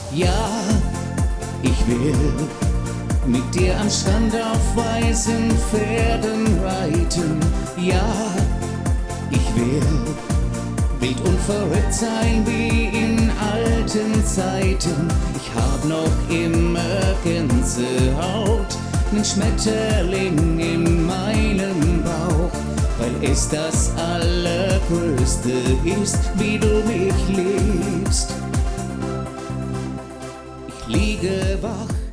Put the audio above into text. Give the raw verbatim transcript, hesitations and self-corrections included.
Ja, ich will mit dir am Strand auf weißen Pferden reiten. Ja, ich will wild und verrückt sein wie in alten Zeiten. Ich hab noch immer Gänsehaut, nen Schmetterling in meinem Bauch, weil es das Allergrößte ist, wie du mich liebst. Ich liege wach